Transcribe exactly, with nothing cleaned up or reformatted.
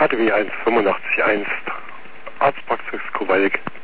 K D W eins fünfundachtzig eins, Arztpraxis Kowalik.